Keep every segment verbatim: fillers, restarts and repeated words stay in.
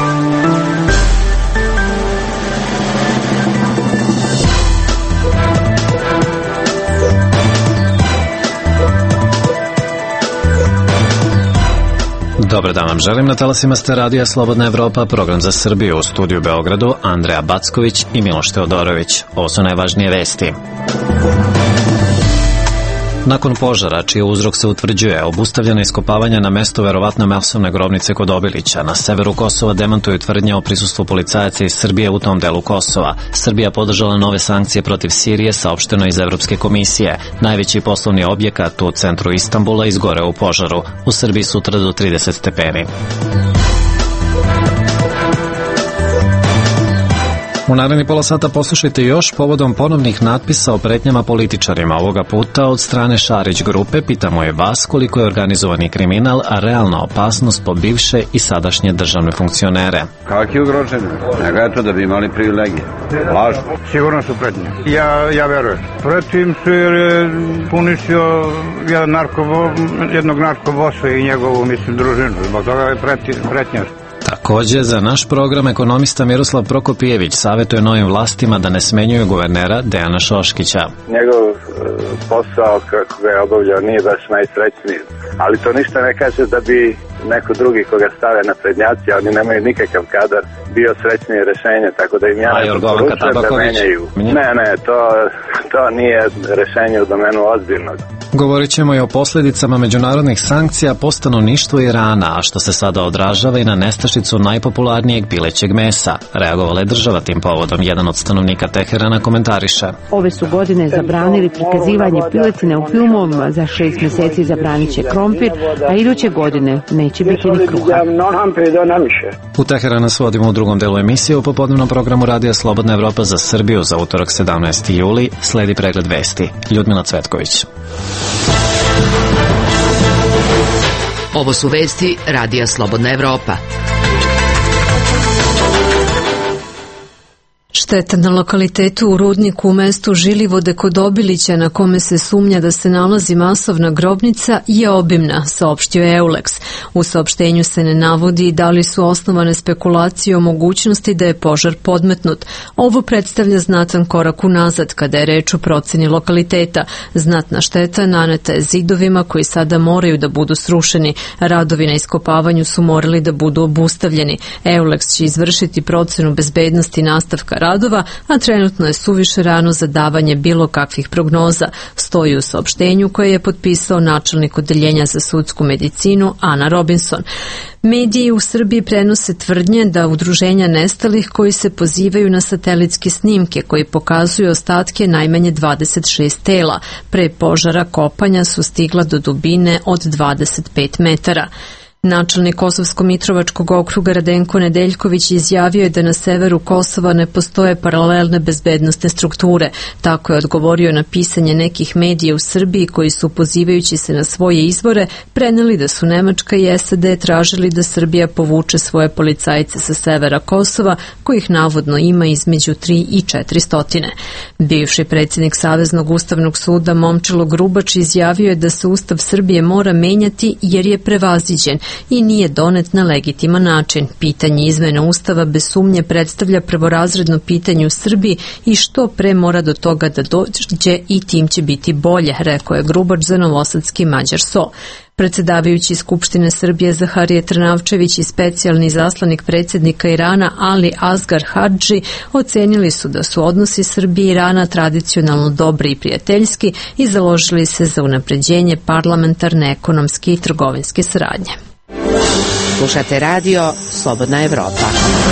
Dobar dan vam želim, na talasima ste Radija Slobodna Evropa, program za Srbiju, u studiju Beogradu Andreja Backović i Miloš Teodorović. Ovo su najvažnije vesti. Nakon požara, čiji uzrok se utvrđuje, obustavljeno iskopavanje na mestu verovatno masovne grobnice kod Obilića. Na severu Kosova demantuju tvrdnje o prisustvu policajaca iz Srbije u tom delu Kosova. Srbija podržala nove sankcije protiv Sirije, saopšteno iz Evropske komisije. Najveći poslovni objekat u centru Istanbula izgoreo u požaru. U Srbiji sutra do trideset stepeni. U naredni pola sata poslušajte još povodom ponovnih natpisa o pretnjama političarima. Ovoga puta od strane Šarić grupe pitamo je vas koliko je organizovani kriminal, a realna opasnost po bivše i sadašnje državne funkcionere. Kakvi ugroženi? Neka je to da bi imali privilegije. Lažno. Sigurno su pretnje. Ja, ja verujem. Protiv su jer je puništio jedan narko, jednog narkobosa i njegovu, mislim, družinu. Zbog toga je pretnja. Takođe, za naš program ekonomista Miroslav Prokopijević savjetuje novim vlastima da ne smenjuju guvernera Dejana Šoškića. Njegov posao kako ga je obavljao nije baš najsrećniji, ali to ništa ne kaže da bi neko drugi koga stave na prednjaci, oni nemaju nikakav kadar, bio srećnije rešenje, tako da im ja ne poručujem da menjaju. Ne, ne, to, to nije rešenje u domenu ozbiljnog. Govorit ćemo i o posljedicama međunarodnih sankcija po stanovništvu Irana, a što se sada odražava i na nestašicu najpopularnijeg pilećeg mesa. Reagovala je država tim povodom. Jedan od stanovnika Teherana komentariše. Ove su godine zabranili prikazivanje piletine u filmovima, za šest mjeseci zabranit će krompir, a iduće godine neće biti ni kruha. U Teherana se vodimo u drugom delu emisije u popodnevnom programu Radija Slobodna Evropa za Srbiju za utorak sedamnaesti juli. Sledi pregled vesti. Ljudmila Cvetković. Ovo su vesti Radija Slobodna Evropa. Šteta na lokalitetu u rudniku u mestu Žilivode kod Obilića, na kome se sumnja da se nalazi masovna grobnica, je obimna, saopštio je Euleks. U saopštenju se ne navodi da li su osnovane spekulacije o mogućnosti da je požar podmetnut. Ovo predstavlja znatan korak unazad kada je reč o proceni lokaliteta. Znatna šteta naneta je zidovima koji sada moraju da budu srušeni. Radovi na iskopavanju su morali da budu obustavljeni. Euleks će izvršiti procenu bezbednosti nastavka radova, a trenutno je suviše rano za davanje bilo kakvih prognoza, stoji u saopštenju koje je potpisao načelnik odeljenja za sudsku medicinu Ana Robinson. Mediji u Srbiji prenose tvrdnje da udruženja nestalih koji se pozivaju na satelitske snimke koji pokazuju ostatke najmanje dvadeset šest tela. Pre požara kopanja su stigla do dubine od dvadeset pet metara. Načelnik Kosovsko-Mitrovačkog okruga Radenko Nedeljković izjavio je da na severu Kosova ne postoje paralelne bezbednosne strukture. Tako je odgovorio na pisanje nekih medija u Srbiji koji su, pozivajući se na svoje izvore, preneli da su Nemačka i S A D tražili da Srbija povuče svoje policajce sa severa Kosova, kojih navodno ima između tri i četiri stotine. Bivši predsjednik Saveznog ustavnog suda Momčilo Grubač izjavio je da se Ustav Srbije mora menjati jer je prevaziđen i nije donet na legitiman način. Pitanje izmene Ustava bez sumnje predstavlja prvorazredno pitanje u Srbiji i što pre mora do toga da dođe i tim će biti bolje, rekao je Grubač za novosadski Mađar S O. Predsedavajući Skupštine Srbije Zaharije Trnavčević i specijalni zaslanik predsjednika Irana Ali Asgar Hadži ocenili su da su odnosi Srbije i Irana tradicionalno dobri i prijateljski i založili se za unapređenje parlamentarne, ekonomske i trgovinske saradnje. Slušate radio Slobodna Evropa.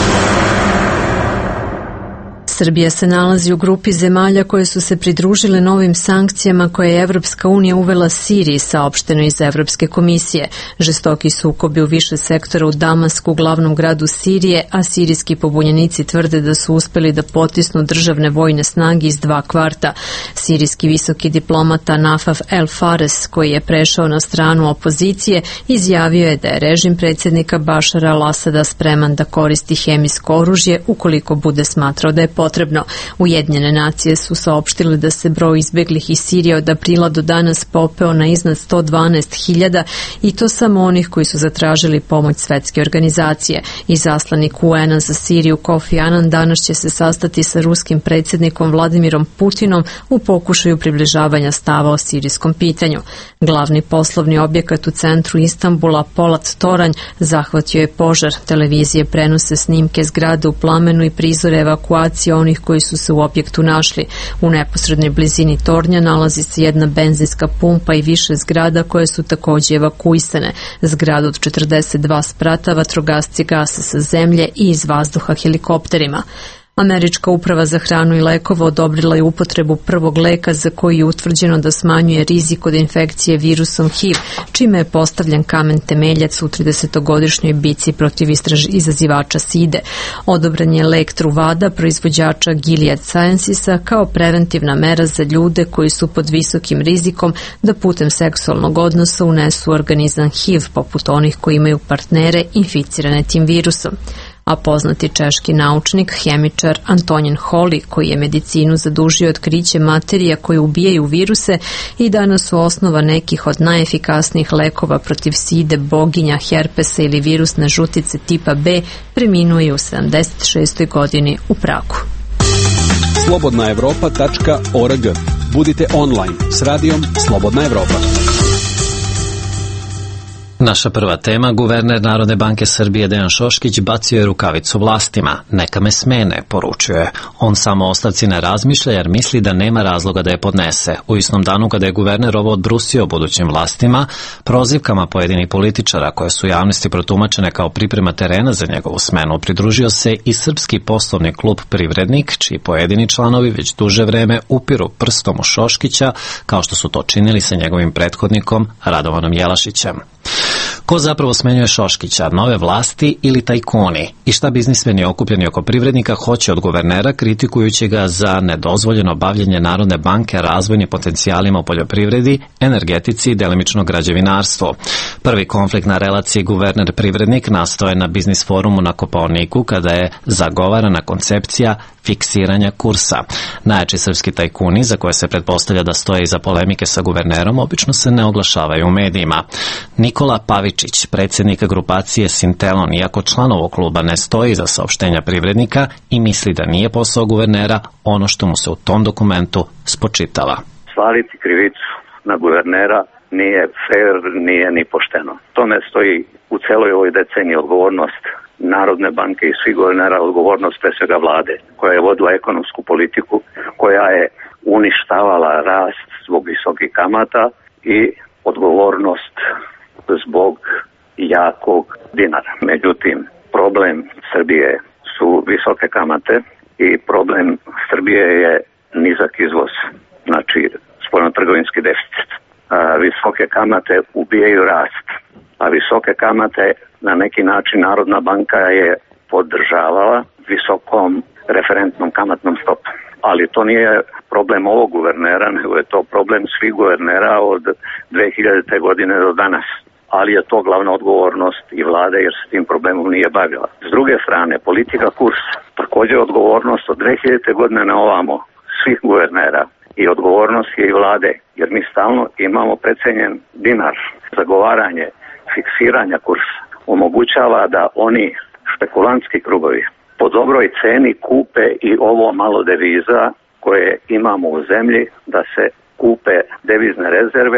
Srbija se nalazi u grupi zemalja koje su se pridružile novim sankcijama koje je Evropska unija uvela Siriji, saopšteno iz Evropske komisije. Žestoki sukobi u više sektora u Damasku, glavnom gradu Sirije, a sirijski pobunjenici tvrde da su uspeli da potisnu državne vojne snage iz dva kvarta. Sirijski visoki diplomata Nafaf El Fares, koji je prešao na stranu opozicije, izjavio je da je režim predsjednika Bašara al-Asada spreman da koristi hemijsko oružje ukoliko bude smatrao da je potrebno. potrebno. Ujedinjene nacije su saopštile da se broj izbeglih iz Sirije od aprila do danas popeo na iznad sto dvanaest hiljada i to samo onih koji su zatražili pomoć svetske organizacije. Izaslanik U N-a za Siriju Kofi Annan danas će se sastati sa ruskim predsjednikom Vladimirom Putinom u pokušaju približavanja stava o sirijskom pitanju. Glavni poslovni objekat u centru Istanbula, Polat Toranj, zahvatio je požar. Televizije prenose snimke zgrade u plamenu i prizore evakuacije onih koji su se u objektu našli. U neposrednoj blizini tornja nalazi se jedna benzinska pumpa i više zgrada koje su također evakuisane. Zgradu od četrdeset dva sprata vatrogasci gase sa zemlje i iz vazduha helikopterima. Američka uprava za hranu i lekova odobrila je upotrebu prvog leka za koji je utvrđeno da smanjuje rizik od infekcije virusom H I V, čime je postavljen kamen temeljac u tridesetogodišnjoj bici protiv istraž izazivača side. Odobren je lek Truvada proizvođača Gilead Sciencesa kao preventivna mera za ljude koji su pod visokim rizikom da putem seksualnog odnosa unesu u organizam H I V, poput onih koji imaju partnere inficirane tim virusom. A poznati češki naučnik, hemičar Antonin Holi, koji je medicinu zadužio otkriće materija koje ubijaju viruse i danas su osnova nekih od najefikasnijih lekova protiv side, boginja, herpesa ili virusne žutice tipa B, preminuo je u sedamdeset šestoj godini u Pragu. slobodna evropa tačka org. Budite online s radijom Slobodna Evropa. Naša prva tema, guverner Narodne banke Srbije Dejan Šoškić bacio je rukavicu vlastima. Neka me smene, poručuje. On samo o ostavci ne razmišlja jer misli da nema razloga da je podnese. U istom danu kada je guverner ovo odbrusio budućim vlastima, prozivkama pojedinih političara koje su javnosti protumačene kao priprema terena za njegovu smenu, pridružio se i Srpski poslovni klub Privrednik, čiji pojedini članovi već duže vreme upiru prstom u Šoškića, kao što su to činili sa njegovim prethodnikom Radovanom Jelašićem. Ko zapravo smenjuje Šoškića, nove vlasti ili tajkuni? I šta biznismeni okupljeni oko Privrednika hoće od guvernera, kritikujući ga za nedozvoljeno bavljenje Narodne banke razvojnim potencijalima u poljoprivredi, energetici i delimično građevinarstvu. Prvi konflikt na relaciji guverner-privrednik nastao je na biznis forumu na Kopaoniku, kada je zagovarana koncepcija fiksiranja kursa. Najjači srpski tajkuni, za koje se pretpostavlja da stoje iza polemike sa guvernerom, obično se ne oglašavaju u medijima. Nikola Pavičić, predsjednik grupacije Sintelon, iako član ovog kluba ne stoji iza saopštenja Privrednika i misli da nije posao guvernera ono što mu se u tom dokumentu spočitava. Svaliti krivicu na guvernera nije fair, nije ni pošteno. To ne stoji u celoj ovoj deceniji. Odgovornost Narodne banke i svih guvernera, odgovornost pre svega vlade, koja je vodila ekonomsku politiku, koja je uništavala rast zbog visokih kamata i odgovornost zbog jakog dinara. Međutim, problem Srbije su visoke kamate i problem Srbije je nizak izvoz, znači spoljnotrgovinski deficit. A visoke kamate ubijaju rast, a visoke kamate na neki način Narodna banka je podržavala visokom referentnom kamatnom stopom. Ali to nije problem ovog guvernera, nego je to problem svih guvernera od dve hiljadite. godine do danas. Ali je to glavna odgovornost i vlade jer se tim problemom nije bavila. S druge strane, politika kursa također je odgovornost od dve hiljadite. godine na ovamo svih guvernera i odgovornost je i vlade, jer mi stalno imamo precenjen dinar. Zagovaranje fiksiranja kursa omogućava da oni špekulantski krugovi po dobroj ceni kupe i ovo malo deviza koje imamo u zemlji, da se kupe devizne rezerve.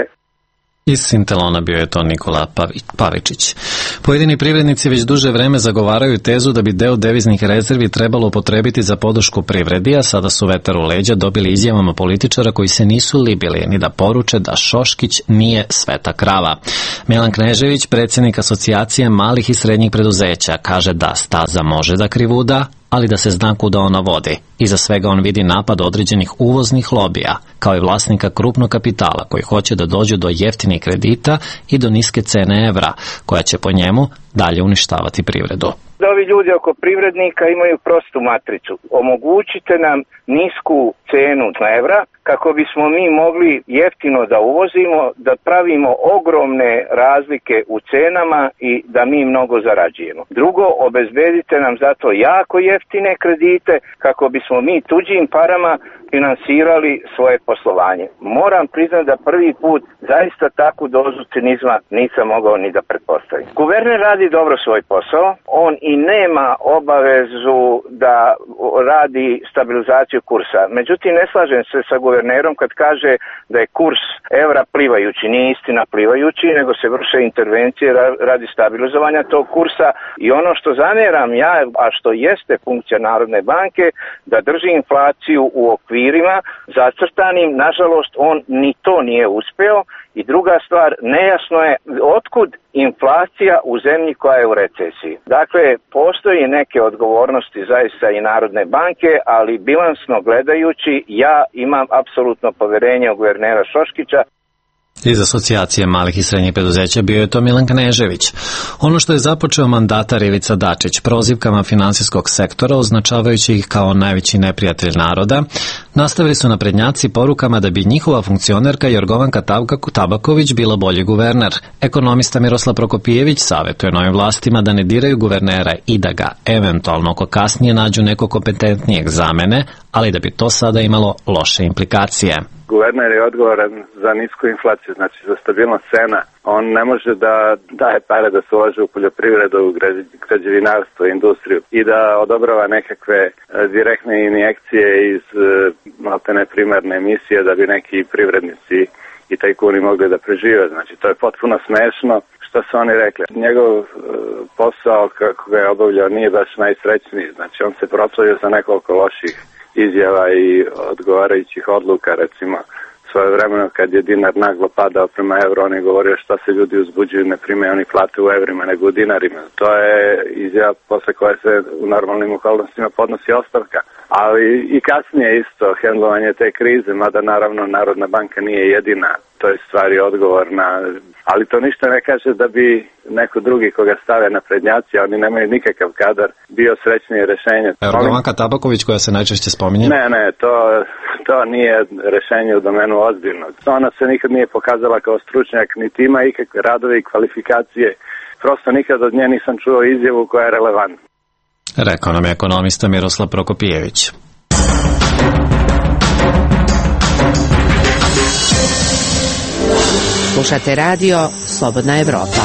Iz Sintelona bio je to Nikola Pavičić. Pojedini privrednici već duže vreme zagovaraju tezu da bi deo deviznih rezervi trebalo upotrebiti za podršku privredi, a sada su vetar u leđa dobili izjavama političara koji se nisu libili ni da poruče da Šoškić nije sveta krava. Milan Knežević, predsjednik Asocijacije malih i srednjih preduzeća, kaže da staza može da krivuda, ali da se zna kuda ona vodi. Iza svega on vidi napad određenih uvoznih lobija, kao i vlasnika krupnog kapitala koji hoće da dođu do jeftinih kredita i do niske cene evra, koja će po njemu dalje uništavati privredu. Ovi ljudi oko Privrednika imaju prostu matricu. Omogućite nam nisku cenu evra kako bismo mi mogli jeftino da uvozimo, da pravimo ogromne razlike u cenama i da mi mnogo zarađujemo. Drugo, obezbedite nam zato jako jeftine kredite kako bismo mi tuđim parama finansirali svoje poslovanje. Moram priznati da prvi put zaista takvu dozu cinizma nisam mogao ni da pretpostavim. Guverner radi dobro svoj posao, on i nema obavezu da radi stabilizaciju kursa. Međutim, ne slažem se sa guvernerom kad kaže da je kurs evra plivajući. Nije istina plivajući, nego se vrše intervencije radi stabilizovanja tog kursa i ono što zamjeram ja, a što jeste funkcija Narodne banke, da drži inflaciju u okvirima zacrtanim, nažalost on ni to nije uspeo. I druga stvar, nejasno je otkud inflacija u zemlji koja je u recesiji. Dakle, postoji neke odgovornosti zaista i Narodne banke, ali bilansno gledajući ja imam apsolutno poverenje u guvernera Šoškića. Iz Asocijacije malih i srednjih preduzeća bio je to Milan Knežević. Ono što je započeo mandatar Ivica Dačić prozivkama finansijskog sektora, označavajući ih kao najveći neprijatelj naroda, nastavili su naprednjaci porukama da bi njihova funkcionerka Jorgovanka Tabaković bila bolji guverner. Ekonomista Miroslav Prokopijević savjetuje novim vlastima da ne diraju guvernera i da ga eventualno oko kasnije nađu nekog kompetentnijeg zamene, ali da bi to sada imalo loše implikacije. Guverner je odgovoran za nisku inflaciju, znači za stabilnost cena. On ne može da daje pare da se ulaže u poljoprivredu, u građevinarstvo, industriju i da odobrava nekakve direktne injekcije iz maltene primarne emisije da bi neki privrednici i tajkuni mogli da prežive. Znači to je potpuno smešno što su oni rekli. Njegov posao kako ga je obavljao nije baš najsrećniji, znači on se proslavio sa nekoliko loših izjava i odgovarajućih odluka, recimo svoje vremeno kad je dinar naglo padao prema evru, on je govorio šta se ljudi uzbuđuju, ne primaju oni plate u evrima nego u dinarima. To je izjava posle koje se u normalnim okolnostima podnosi ostavka. Ali i kasnije isto hendlovanje te krize, mada naravno Narodna banka nije jedina, to je stvari odgovorna, ali to ništa ne kaže da bi neko drugi koga stave na prednjaci, a oni nemaju nikakav kadar, bio srećnije rešenje. Jorgovanka Tabaković koja se najčešće spominje? Ne, ne, to, to nije rešenje u domenu ozbiljnog. Ona se nikad nije pokazala kao stručnjak, niti ima ikakve radove i kvalifikacije. Prosto nikad od nje nisam čuo izjavu koja je relevantna. Rekao nam je ekonomista Miroslav Prokopijević. Slušate radio Slobodna Evropa.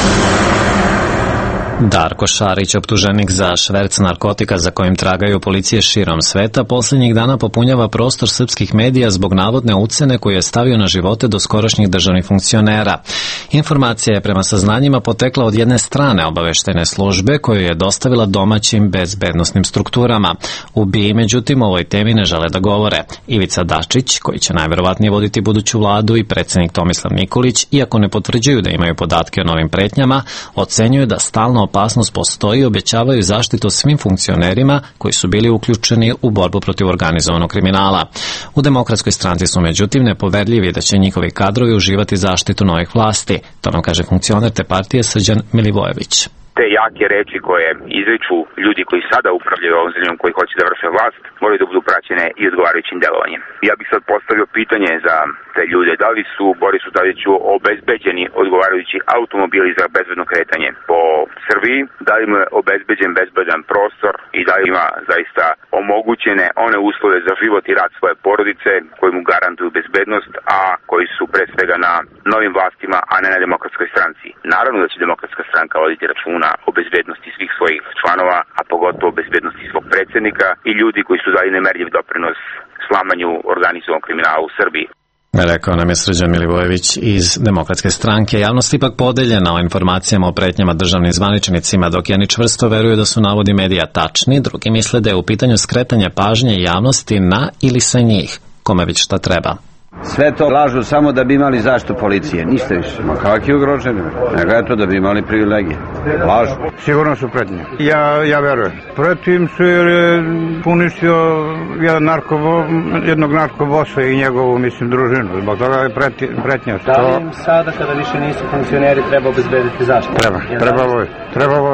Darko Šarić, optuženik za šverc narkotika za kojim tragaju policije širom sveta, posljednjih dana popunjava prostor srpskih medija zbog navodne ucene koju je stavio na živote doskorašnjih državnih funkcionera. Informacija je prema saznanjima potekla od jedne strane obaveštene službe koju je dostavila domaćim bezbednosnim strukturama. U B I, međutim, o ovoj temi ne žele da govore. Ivica Dačić, koji će najverovatnije voditi buduću vladu, i predsjednik Tomislav Nikolić, iako ne potvrđuju da imaju podatke o novim pretnjama, ocenjuju da stalno opasnost postoji i obećavaju zaštitu svim funkcionerima koji su bili uključeni u borbu protiv organizovanog kriminala. U Demokratskoj stranci su međutim nepoverljivi da će njihovi kadrovi uživati zaštitu novih vlasti. To nam kaže funkcioner te partije Srđan Milivojević. Te jake reči koje izriču ljudi koji sada upravljaju ovom zemljom, koji hoće da vrše vlast, moraju da budu praćene i odgovarajućim delovanjem. Ja bih sad postavio pitanje za te ljude. Da li su Borisu Tadiću obezbeđeni odgovarajući automobili za bezbedno kretanje po Srbiji? Da li mu je obezbeđen bezbedan prostor i da li ima zaista omogućene one uslove za život i rad svoje porodice koji mu garantuju bezbednost, a koji su pre svega na novim vlastima, a ne na Demokratskoj stranci? Naravno da će Demokratska stranka voditi računa o bezbednosti svih svojih članova, a pogotovo o bezbednosti svog predsjednika i ljudi koji su dali nemerljiv doprinos slamanju organizovanog kriminala u Srbiji. Rekao nam je Srđan Milivojević iz Demokratske stranke. Javnost ipak podeljena o informacijama o pretnjama državnim zvaničnicima, dok jedni čvrsto veruju da su navodi medija tačni, drugi misle da je u pitanju skretanje pažnje javnosti na ili sa njih, kome već šta treba. Sve to lažu samo da bi imali zaštitu policije, ništa više. Ma kakvi ugroženi? Nego je to da bi imali privilegije. Lažu. Sigurno su pretnje. Ja, ja verujem. Pretim su jer je puništio jedan narko, jednog narkobosa i njegovu, mislim, družinu. Zbog toga je preti, pretnja. Da li im sada, kada više nisu funkcioneri, treba obezbediti zaštitu? Treba, treba vojno. Treba vojno.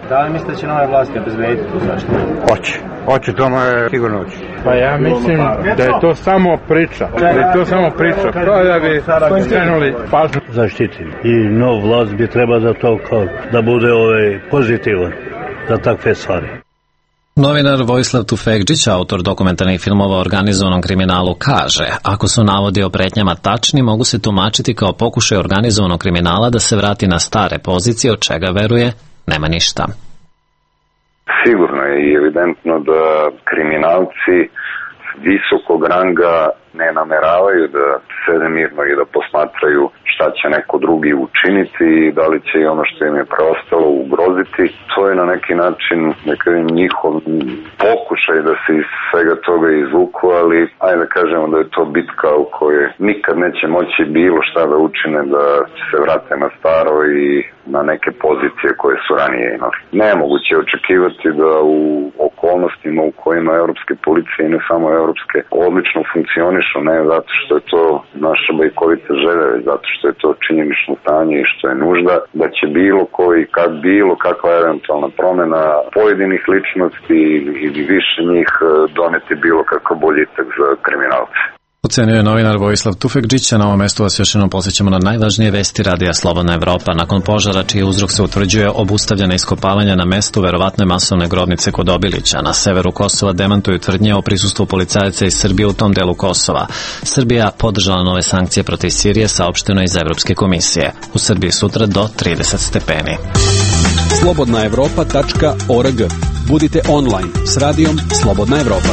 Da li mislite da će nove vlasti obezbediti tu zaštitu? Hoće. Hoće, to je sigurno hoće. Pa ja mislim da je to samo priča. Da je to samo priča. Kao da bi skrenuli pažnju. Zaštiti. I nov vlast bi treba da to kao da bude ovaj pozitivan za takve stvari. Novinar Vojislav Tufekđić, autor dokumentarnih filmova o organizovanom kriminalu, kaže: ako su navodi o pretnjama tačni, mogu se tumačiti kao pokušaj organizovanog kriminala da se vrati na stare pozicije, od čega veruje nema ništa. Sigurno je i evidentno da kriminalci visokog ranga ne nameravaju da sede mirno i da posmatraju šta će neko drugi učiniti i da li će i ono što im je preostalo ugroziti. To je na neki način neka njihov pokušaj da se iz svega toga izvuku, ali ajde da kažemo da je to bitka u kojoj nikad neće moći bilo šta da učine da se vrate na staro i na neke pozicije koje su ranije imali. Nemoguće je očekivati da u okolnostima u kojima evropske policije i ne samo evropske odlično funkcionišu, ne zato što je to naša bajkovita želja, već zato što je to činjenično stanje i što je nužda, da će bilo koji, kad bilo kakva eventualna promena pojedinih ličnosti ili više njih doneti bilo kakav boljitak za kriminalce. Ocenio je novinar Vojislav Tufekđić, a na ovom mestu vas još jednom posjećamo na najvažnije vesti radija Slobodna Evropa. Nakon požara, čiji uzrok se utvrđuje, obustavljena iskopavanja na mestu verovatne masovne grobnice kod Obilića. Na severu Kosova demantuju tvrdnje o prisustvu policajaca iz Srbije u tom delu Kosova. Srbija podržala nove sankcije protiv Sirije, saopšteno iz Evropske komisije. U Srbiji sutra do trideset stepeni. slobodna evropa tačka org. Budite online s radijom Slobodna Evropa.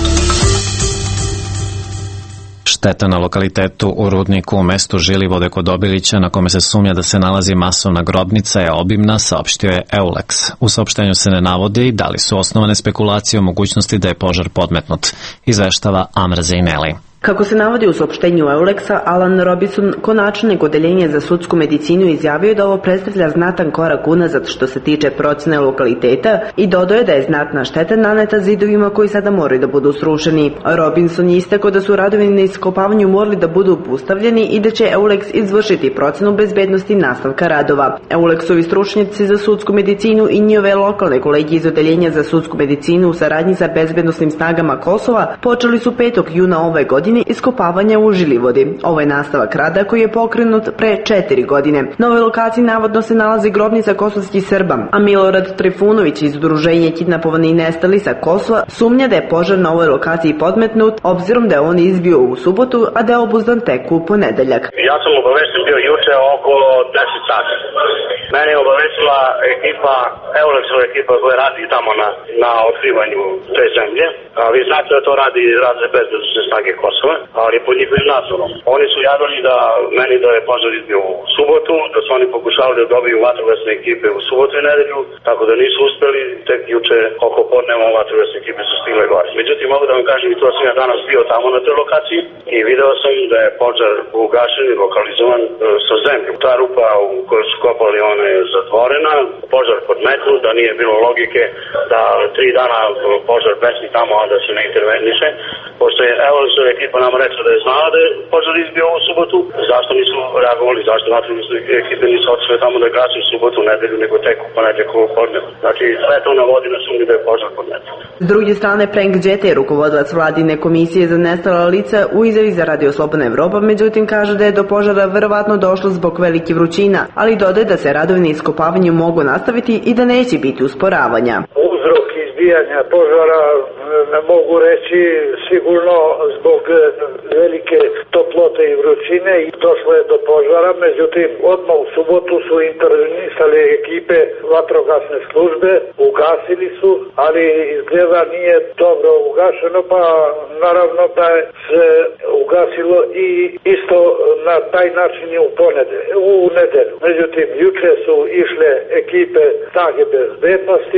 Šteta na lokalitetu u rudniku u mestu Žilivode kod Obilića, na kome se sumnja da se nalazi masovna grobnica, je obimna, saopštio je Eulex. U saopštenju se ne navodi da li su osnovane spekulacije o mogućnosti da je požar podmetnut, izveštava Amra Zejneli. Kako se navodi u saopštenju Eulexa, Alan Robinson, konačelnik odeljenja za sudsku medicinu, izjavio da ovo predstavlja znatan korak unazad što se tiče procene lokaliteta i dodao je da je znatna šteta naneta zidovima koji sada moraju da budu srušeni. Robinson je istakao da su radovi na iskopavanju morali da budu obustavljeni i da će Eulex izvršiti procenu bezbednosti nastavka radova. Eulexovi stručnjaci za sudsku medicinu i njihove lokalne kolege iz odeljenja za sudsku medicinu u saradnji sa bezbednosnim snagama Kosova počeli su petog juna ove godine iskopavanja u Žilivodi. Ovo je nastavak rada koji je pokrenut pre četiri godine. Na ovoj lokaciji navodno se nalazi grobnica kosovskih Srba, a Milorad Trifunović iz udruženja Kidnapovani i nestali sa Kosova sumnja da je požar na ovoj lokaciji podmetnut, obzirom da je on izbio u subotu, a da je obuzdan tek u ponedeljak. Ja sam obavešten bio juče oko deset sati. Mene je obavestila ekipa, Eulexova ekipa koja radi tamo na, na otkrivanju te zemlje. A vi znate da to radi razne bezbednosne snage Kosova, ali pod njihovim nadzorom. Oni su javili da meni da je požar izbio u subotu, da su oni pokušali da dobiju vatrogasne ekipe u subotu i nedelju, tako da nisu uspeli, tek juče oko podneva vatrogasne ekipe su stigle gore. Međutim, mogu da vam kažem i to sam ja danas bio tamo na toj lokaciji i video sam da je požar ugašen i lokalizovan e, sa zemljom. Ta rupa u kojoj su kopali ona je zatvorena, požar podmetnut, da nije bilo logike da tri dana požar besni tamo, a da se ne interveniše. Pošto je Eulexova ekipa nam rekla da je znala da je požar izbio u subotu, zašto nisu reagovali, zašto vatrogasne ekipe nisu otišle tamo da gase u subotu, nedelju, nego tek u ponedeljak podnevu. Znači, sve to navodi na sumnju da je požar podmetnut. S druge strane, Frank Đete, rukovodilac vladine komisije za nestala lica, u izjavi za Radio Slobodna Evropa, međutim kaže da je do požara verovatno došlo zbog velike vrućina, ali dodaje da se radovi na iskopavanju mogu nastaviti i da neće biti usporavanja. Uzrok izbijanja požara ne mogu reći sigurno zbog velike toplote i vrućine i došlo je do požara, međutim odmah u subotu su intervenisali ekipe vatrogasne službe, ugasili su, ali izgleda nije dobro ugašeno, pa naravno da je se ugasilo i isto na taj način u ponedelju, u nedelju. Međutim, juče su išle ekipe snage bezbednosti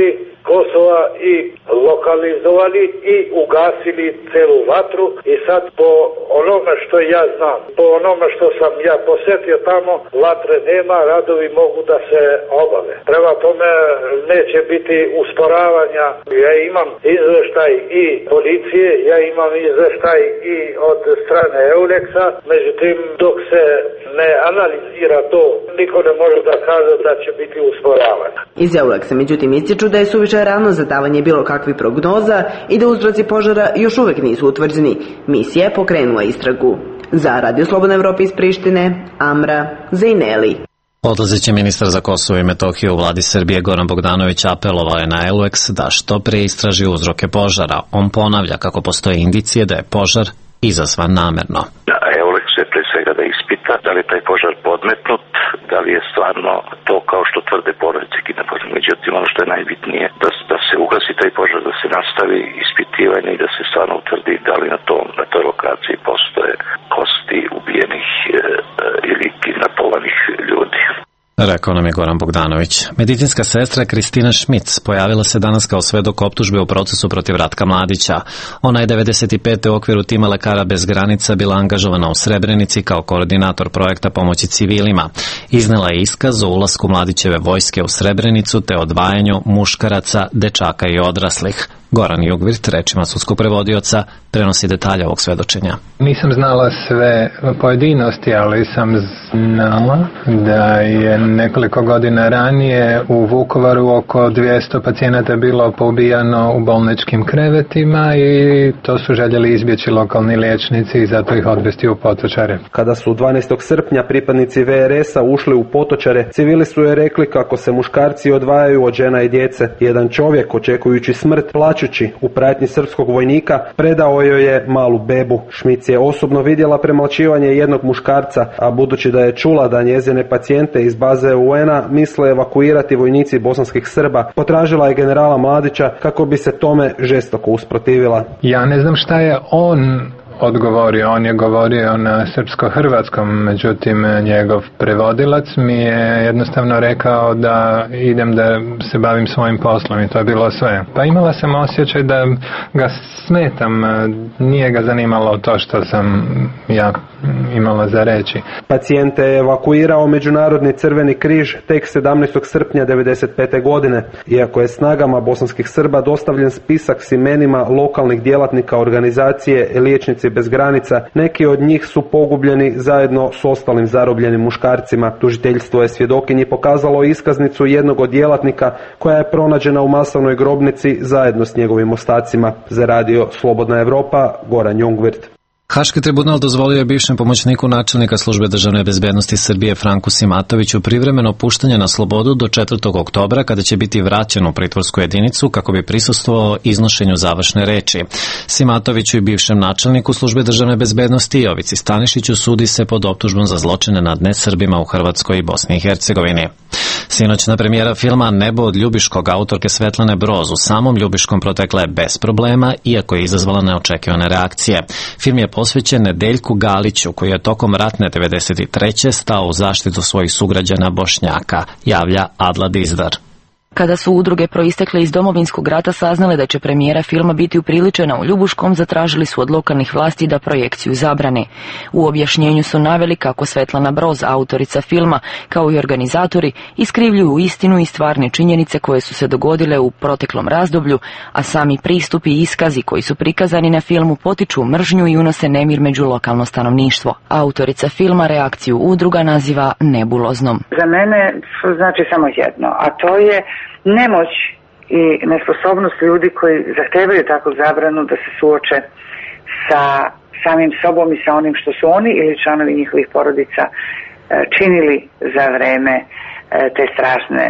Kosova i lokalizovali i ugasili celu vatru i sad po onome što ja znam, po onome što sam ja posetio tamo, vatre nema, radovi mogu da se obave. Prema tome neće biti usporavanja. Ja imam izveštaj i policije, ja imam izveštaj i od strane Euleksa, međutim dok se ne analizira to, niko ne može da kaže da će biti usporavanja. Iz Euleksa međutim ističu da je suviše rano za davanje bilo kakvih prognoza i da uzroci požara još uvek nisu utvrđeni. Misija je pokrenula istragu. Za Radio Slobodna Evropa iz Prištine, Amra Zejneli. Odlazeći ministar za Kosovo i Metohiju u vladi Srbije Goran Bogdanović apelovao je na Euleks da što pre istraži uzroke požara. On ponavlja kako postoje indicije da je požar izazvan namerno. Da, Euleks je pre svega da ispita da li je taj požar podmetnut, da li je stvarno to kao što tvrde porodice Kidnapovane. Međutim, ono što je najbitnije da, da se ugasi taj požar, da se nastavi ispitivanje i da se stvarno utvrdi da li na, tom, na toj lokaciji postoje kosti ubijenih e, ili kidnapovanih ljudi. Rekao nam je Goran Bogdanović. Medicinska sestra Kristina Šmic pojavila se danas kao svedok optužbe u procesu protiv Ratka Mladića. Ona je devedeset pete u okviru tima Lekara bez granica bila angažovana u Srebrenici kao koordinator projekta pomoći civilima. Iznela je iskaz o ulasku Mladićeve vojske u Srebrenicu te odvajanju muškaraca, dečaka i odraslih. Goran Jugvirt, rečima sudskog prevodioca, prenosi detalje ovog svedočenja. Nisam znala sve pojedinosti, ali sam znala da je nekoliko godina ranije u Vukovaru oko dvjesto pacijenata bilo poubijano u bolničkim krevetima i to su željeli izbjeći lokalni liječnici i zato ih odvesti u Potočare. Kada su dvanaestog srpnja pripadnici V R S-a ušli u Potočare, civili su je rekli kako se muškarci odvajaju od žena i djece. Jedan čovjek, očekujući smrt, plaćući u pratnji srpskog vojnika, predao joj je malu bebu. Šmic je osobno vidjela premlaćivanje jednog muškarca, a budući da je čula da njezine pacijente iz baze U N-a misle evakuirati vojnici bosanskih Srba, potražila je generala Mladića kako bi se tome žestoko usprotivila. Ja ne znam šta je on odgovorio. On je govorio na srpsko-hrvatskom, međutim njegov prevodilac mi je jednostavno rekao da idem da se bavim svojim poslom i to je bilo sve. Pa imala sam osjećaj da ga smetam, nije ga zanimalo to što sam ja imala za reći. Pacijente je evakuirao Međunarodni crveni križ tek sedamnaestog srpnja devedeset pete godine. Iako je snagama bosanskih Srba dostavljen spisak s imenima lokalnih djelatnika organizacije Liječnici bez granica, neki od njih su pogubljeni zajedno s ostalim zarobljenim muškarcima. Tužiteljstvo je svjedokinji pokazalo iskaznicu jednog od djelatnika koja je pronađena u masovnoj grobnici zajedno s njegovim ostacima. Za Radio Slobodna Evropa, Goran Jungvirt. Haški tribunal dozvolio je bivšem pomoćniku načelnika službe državne bezbednosti Srbije Franku Simatoviću privremeno puštanje na slobodu do četvrtog oktobra kada će biti vraćen u pritvorsku jedinicu kako bi prisustvovao iznošenju završne reči. Simatoviću i bivšem načelniku službe državne bezbednosti Jovici Stanišiću sudi se pod optužbom za zločine nad nesrbima u Hrvatskoj i Bosni i Hercegovini. Sinoćna premijera filma Nebo od Ljubiškog autorke Svetlane Broz u samom Ljubiškom protekla je bez problema, iako je izazvala neočekivane reakcije. Film je posvećen Nedeljku Galiću, koji je tokom ratne devedeset treće stao u zaštitu svojih sugrađana Bošnjaka, javlja Adla Dizdar. Kada su udruge proistekle iz Domovinskog rata saznale da će premijera filma biti upriličena u Ljubuškom, zatražili su od lokalnih vlasti da projekciju zabrane. U objašnjenju su naveli kako Svetlana Broz, autorica filma, kao i organizatori, iskrivljuju istinu i stvarne činjenice koje su se dogodile u proteklom razdoblju, a sami pristupi i iskazi koji su prikazani na filmu potiču mržnju i unose nemir među lokalno stanovništvo. Autorica filma reakciju udruga naziva nebuloznom. Za mene znači samo jedno, a to je nemoć i nesposobnost ljudi koji zahtevaju takvu zabranu da se suoče sa samim sobom i sa onim što su oni ili članovi njihovih porodica činili za vreme te strašne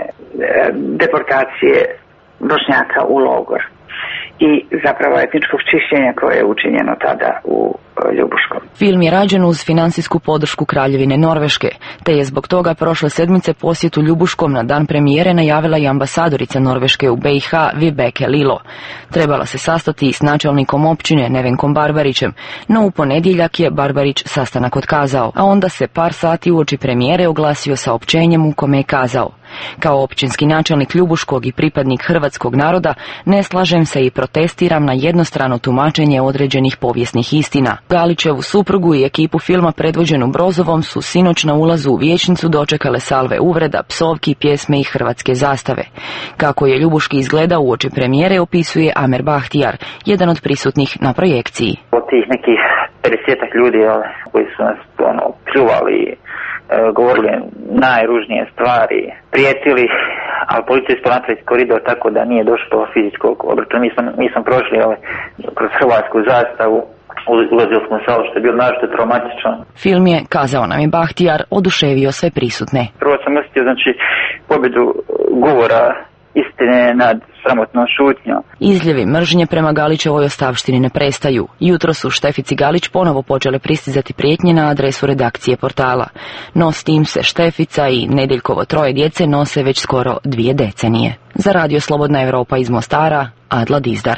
deportacije Bošnjaka u logor i zapravo etničkog čišćenja koje je učinjeno tada u Ljubuškom. Film je rađen uz finansijsku podršku Kraljevine Norveške, te je zbog toga prošle sedmice posjetu Ljubuškom na dan premijere najavila i ambasadorica Norveške u B i H Vibeke Lilo. Trebala se sastati s načelnikom općine Nevenkom Barbarićem, no u ponedjeljak je Barbarić sastanak otkazao, a onda se par sati uoči premijere oglasio saopćenjem u kome je kazao: kao općinski načelnik Ljubuškog i pripadnik hrvatskog naroda ne slažem se i protestiram na jednostrano tumačenje određenih povijesnih istina. Galićevu suprugu i ekipu filma predvođenu Brozovom su sinoć na ulazu u vijećnicu dočekale salve uvreda, psovki, pjesme i hrvatske zastave. Kako je Ljubuški izgledao uoči premijere opisuje Amer Bahtijar, jedan od prisutnih na projekciji. Od tih nekih pedesetak ljudi koji su nas ono, pljuvali, govorili najružnije stvari, prijetili, ali policija je napraviti koridor tako da nije došlo do fizičkog obrata. Mi smo, mi smo prošli ovaj, kroz hrvatsku zastavu, ulazili smo u salu što je bilo našto traumatično. Film je, kazao nam je Bahtijar, oduševio sve prisutne. Prvo sam osjetio znači pobjedu govora istine nad sramotnom šutnjom. Izljevi mržnje prema Galićevoj ostavštini ne prestaju. Jutro su Štefici Galić ponovo počele pristizati prijetnje na adresu redakcije portala. No s tim se Štefica i Nedeljkovo troje djece nose već skoro dvije decenije. Za Radio Slobodna Evropa iz Mostara, Adla Dizdar.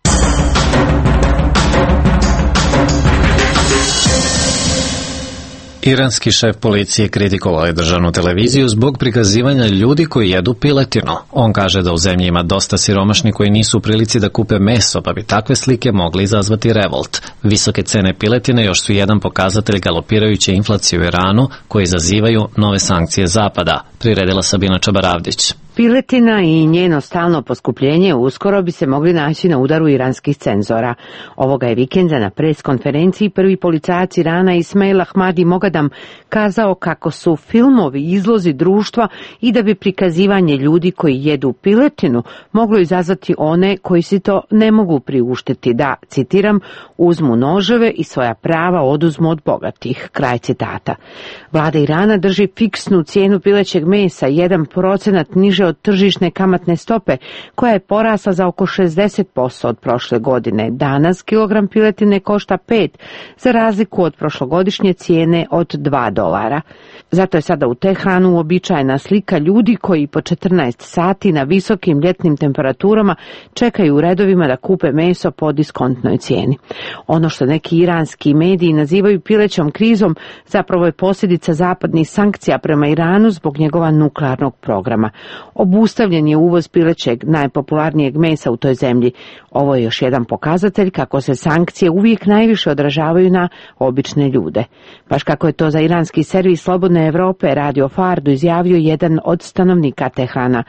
Iranski šef policije kritikovao je državnu televiziju zbog prikazivanja ljudi koji jedu piletinu. On kaže da u zemlji ima dosta siromašni koji nisu u prilici da kupe meso, pa bi takve slike mogli izazvati revolt. Visoke cene piletine još su jedan pokazatelj galopirajuće inflacije u Iranu koji izazivaju nove sankcije Zapada, priredila Sabina Čabaravdić. Piletina i njeno stalno poskupljenje uskoro bi se mogli naći na udaru iranskih cenzora. Ovoga je vikenda na pres konferenciji prvi policajac Irana Ismail Ahmadi Mogadam kazao kako su filmovi izlozi društva i da bi prikazivanje ljudi koji jedu piletinu moglo izazvati one koji si to ne mogu priuštiti da, citiram, uzmu noževe i svoja prava oduzmu od bogatih. Kraj citata. Vlada Irana drži fiksnu cijenu pilećeg mesa, jedan procenat niže od tržišne kamatne stope, koja je porasla za oko šezdeset posto od prošle godine. Danas kilogram piletine košta pet, za razliku od prošlogodišnje cijene od dva dolara. Zato je sada u Tehranu uobičajena slika ljudi koji po četrnaest sati na visokim ljetnim temperaturama čekaju u redovima da kupe meso po diskontnoj cijeni. Ono što neki iranski mediji nazivaju pilećom krizom zapravo je posljedica zapadnih sankcija prema Iranu zbog njegova nuklearnog programa. Obustavljen je uvoz pilećeg, najpopularnijeg mesa u toj zemlji. Ovo je još jedan pokazatelj kako se sankcije uvijek najviše odražavaju na obične ljude. Baš kako je to za iranski servis Slobodne Evrope Radio Fardu izjavio jedan od stanovnika Tehrana.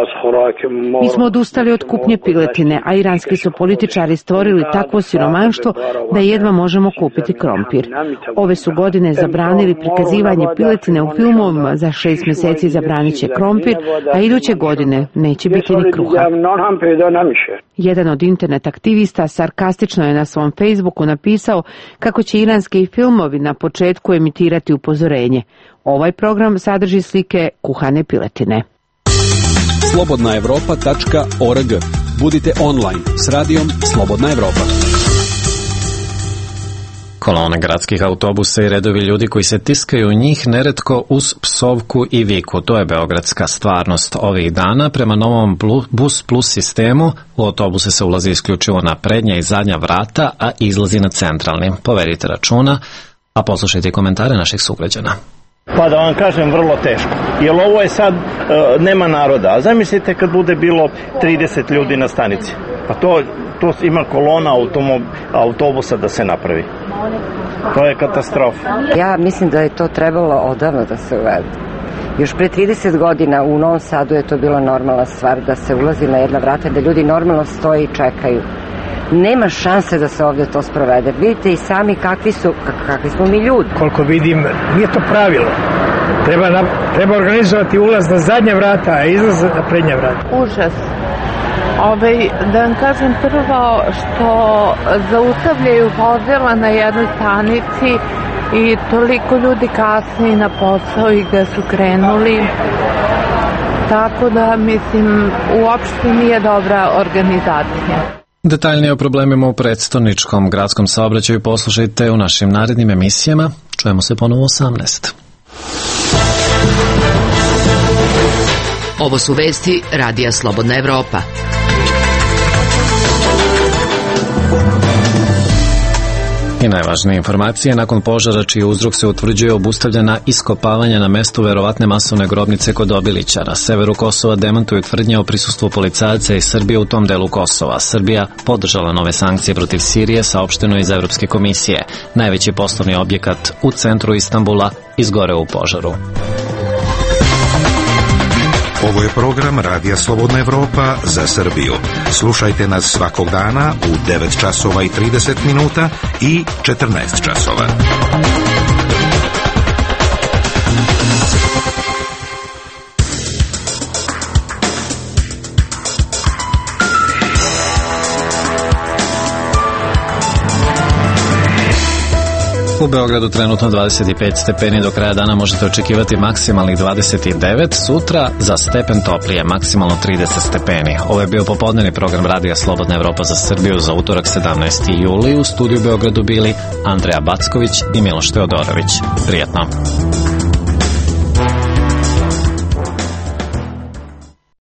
Mi smo odustali od kupnje piletine, a iranski su političari stvorili takvo siromaštvo da jedva možemo kupiti krompir. Ove su godine zabranili prikazivanje piletine u filmovima, za šest mjeseci zabranit će krompir, a iduće godine neće biti ni kruha. Jedan od internet aktivista sarkastično je na svom Facebooku napisao kako će iranski filmovi na početku emitirati upozorenje. Ovaj program sadrži slike kuhane piletine. slobodna evropa tačka org. Budite online s radijom Slobodna Evropa. Kolone gradskih autobusa i redovi ljudi koji se tiskaju u njih neretko uz psovku i viku. To je beogradska stvarnost ovih dana. Prema novom Bus Plus sistemu u autobuse se ulazi isključivo na prednja i zadnja vrata, a izlazi na centralni. Povedite računa, a poslušajte komentare naših sugrađana. Pa da vam kažem, vrlo teško. Jer ovo je sad, e, nema naroda. A zamislite kad bude bilo trideset ljudi na stanici. Pa to, to ima kolona automo, autobusa da se napravi. To je katastrofa. Ja mislim da je to trebalo odavno da se uvede. Još pre trideset godina u Novom Sadu je to bila normalna stvar da se ulazi na jedna vrata, da ljudi normalno stoje i čekaju. Nema šanse da se ovdje to sprovede. Vidite i sami kakvi su, kakvi smo mi ljudi. Koliko vidim, nije to pravilo. Treba, na, treba organizovati ulaz na zadnja vrata, a izlaz na prednja vrata. Užas. Ove, da vam kažem prvo što zaustavljaju vozila na jednoj stanici i toliko ljudi kasni na posao i gde su krenuli. Tako da, mislim, uopšte nije dobra organizacija. Detaljnije o problemima u predstavničkom gradskom saobraćaju poslušajte u našim narednim emisijama. Čujemo se ponovo u osamnaest. Ovo su vesti Radija Slobodna Evropa. I najvažnije informacije, nakon požara čiji uzrok se utvrđuje, obustavljena iskopavanja na mestu verovatne masovne grobnice kod Obilića. Na severu Kosova demantuju tvrdnje o prisustvu policajaca iz Srbije u tom delu Kosova. Srbija podržala nove sankcije protiv Sirije, saopšteno iz Evropske komisije. Najveći poslovni objekat u centru Istanbula izgoreo u požaru. Ovo je program Radija Slobodna Evropa za Srbiju. Slušajte nas svakog dana u devet časova i trideset minuta i četrnaest časova. U Beogradu trenutno dvadeset pet stepeni, do kraja dana možete očekivati maksimalnih dvadeset devet, sutra za stepen toplije, maksimalno trideset stepeni. Ovo je bio popodnevni program Radija Slobodna Evropa za Srbiju za utorak sedamnaesti juli. U studiju u Beogradu bili Andreja Backović i Miloš Teodorović. Prijetno!